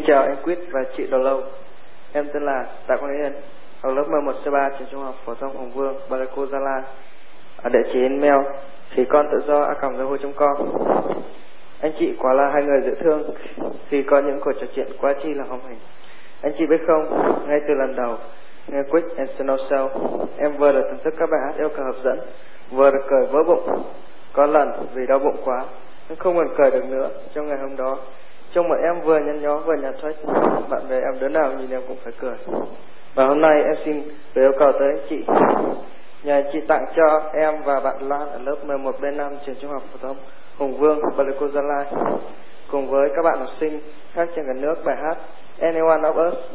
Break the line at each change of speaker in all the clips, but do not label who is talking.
chào anh Quýt và chị Đầu Lâu. Em tên là Tạ Quang Yên, học lớp 11C3 trường Trung học phổ thông Hùng Vương, Pleiku, Gia Lai. Ở địa chỉ email thì con tự do @yahoo.com. Anh chị quả là hai người dễ thương khi có những cuộc trò chuyện quá chi là hóm hình. Anh chị biết không, ngay từ lần đầu nghe Quick and Snow Show, em vừa được thưởng thức các bài hát yêu cầu hấp dẫn, vừa được cười vỡ bụng. Có lần vì đau bụng quá nhưng không còn cười được nữa. Trong ngày hôm đó, trông bọn em vừa nhăn nhó vừa nhạt thoách, bạn bè em đứa nào nhìn em cũng phải cười. Và hôm nay em xin gửi yêu cầu tới anh chị, nhờ anh chị tặng cho em và bạn Lan ở lớp 11B5 trường Trung học phổ thông Hùng Vương, Pleiku, Gia Lai, cùng với các bạn học sinh khác trên cả nước bài hát Anyone of Us.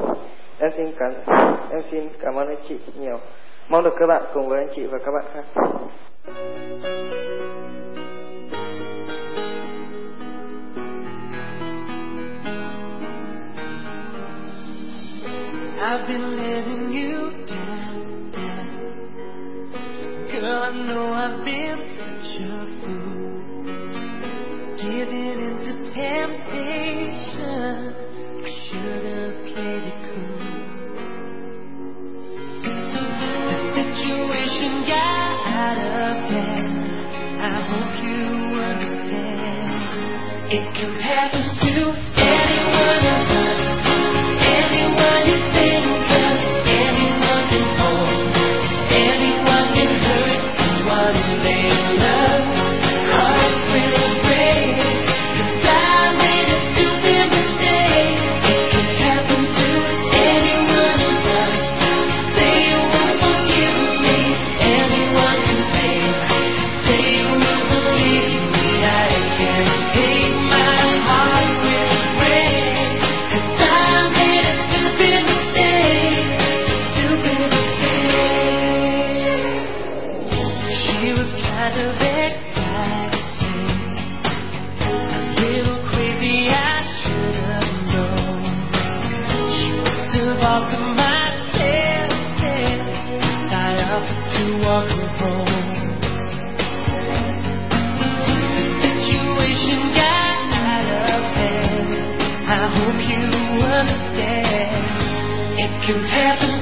Em xin cảm ơn anh chị nhiều. Mong được các bạn cùng với anh chị và các bạn khác.
I've been letting you down, down. Girl, I know I've been such a fool, giving in to temptation. I should have played it cool. The situation got out of hand. I hope you understand. It can happen to anyone of us, anyone you think of, anyone can hold, anyone can hurt someone they love. Hearts will break, 'cause I made a stupid mistake. It can happen to anyone of us. Say you won't forgive me, anyone can fail. Say you will believe me, I can't take my heart will break, 'cause I made a stupid mistake, stupid mistake. She was kind of exciting, a little crazy, I should have known. She must have altered my senses, I offered to walk her home. The situation got out of hand. I hope you understand. It can happen